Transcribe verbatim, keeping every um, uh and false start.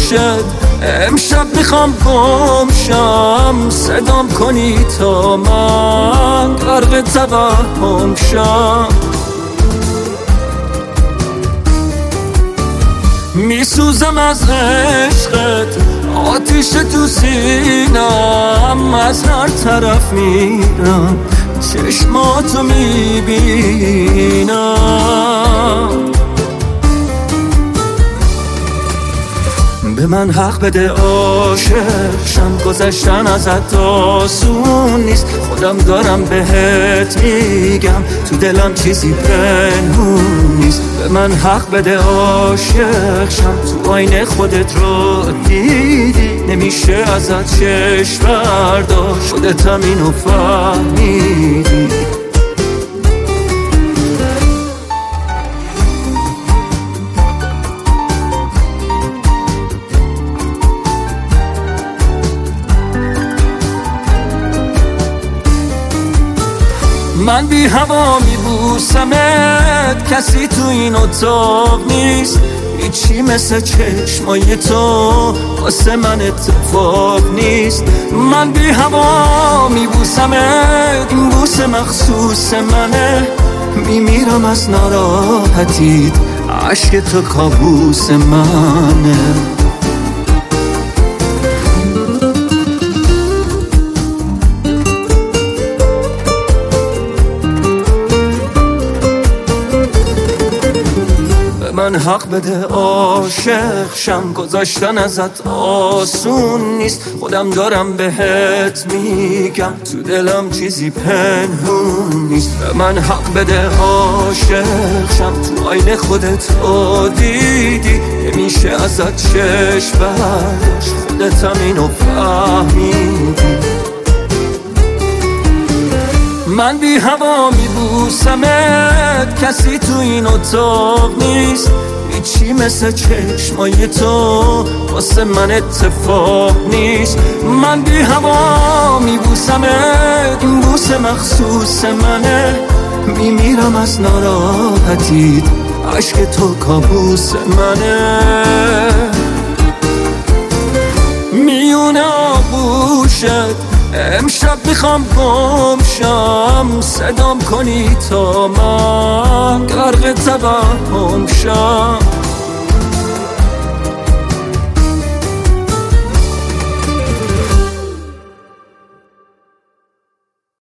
امشب میخوام گم شم، صدام کنی تا من غرق توهم شم. میسوزم از عشقت، آتیش تو سینم، از هر طرف میرم چشماتو میبینم. به من حق بده عاشق شم، گذشتن ازت آسون نیست، خودم دارم بهت میگم تو دلم چیزی پنهون نیست. به من حق بده عاشق شم، تو آینه خودت رو دیدی، نمیشه ازت چشم برداشت، خودتم اینو فهمیدی. من بی هوا میبوسمت، کسی تو این اتاق نیست، هیچی مثل چشمای تو واسه من اتفاق نیست. من بی هوا میبوسمت، این بوس مخصوص منه، میمیرم از ناراحتیت، عشق تو کابوس منه. من حق بده عاشق شم، گذاشتن ازت آسون نیست، خودم دارم بهت میگم تو دلم چیزی پنهون نیست. به من حق بده عاشق شم، تو آینه خودت رو دیدی، نمیشه ازت چشم برداشت، خودتم اینو فهمیدی. من بی هوا میبوسمت، کسی تو این اتاق نیست، هیچی مثل چشمای تو واسه من اتفاق نیست. من بی هوا میبوسمت، این بوس مخصوص منه، میمیرم از ناراحتیت، عشق تو کابوس منه. میونه آغوشت امشب میخوام گم شم، صدام کنی تا من غرق توهم شم.